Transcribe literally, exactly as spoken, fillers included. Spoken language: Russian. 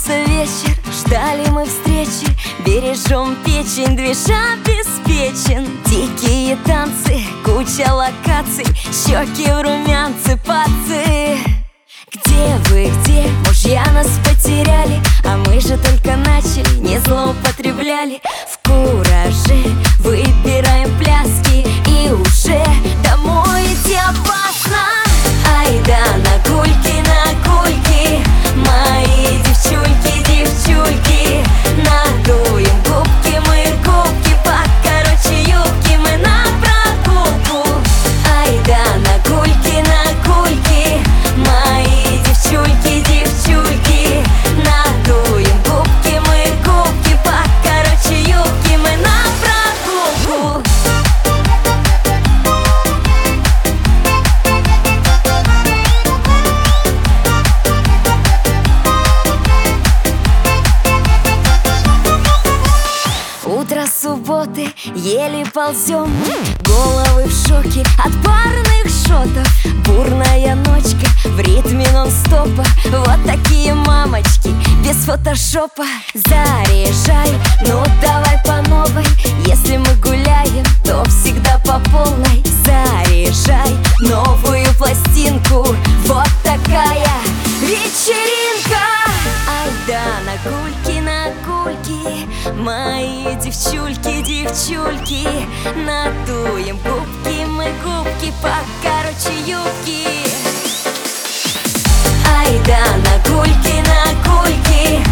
Близился вечер, ждали мы встречи, бережем печень, движ обеспечен. Дикие танцы, куча локаций, щеки в румянцы, пацы. Где вы, где? Мужья нас потеряли, а мы же только начали, не злоупотребляли. В кураже выбираем пляски, и уже домой идти опасно. Ай да на кульки, на кульки, мои девчульки, девчульки. Надуем губки, мы губки, покороче юбки, мы на прогулку. Ай да на кульки, на кульки, мои девчульки, девчульки. Надуем губки, мы губки, покороче юбки, мы на прогулку. Утро субботы, еле ползем, головы в шоке от парных шотов. Бурная ночка в ритме нон-стопа, вот такие мамочки без фотошопа. Заряжай, ну давай по новой, если мы гуляем, то всегда по полной. Заряжай новую пластинку, вот такая вечеринка. Ай да на кульки, на кульки, мои девчульки, девчульки. Надуем губки, мы губки, покороче юбки. Ай да на кульки, на кульки,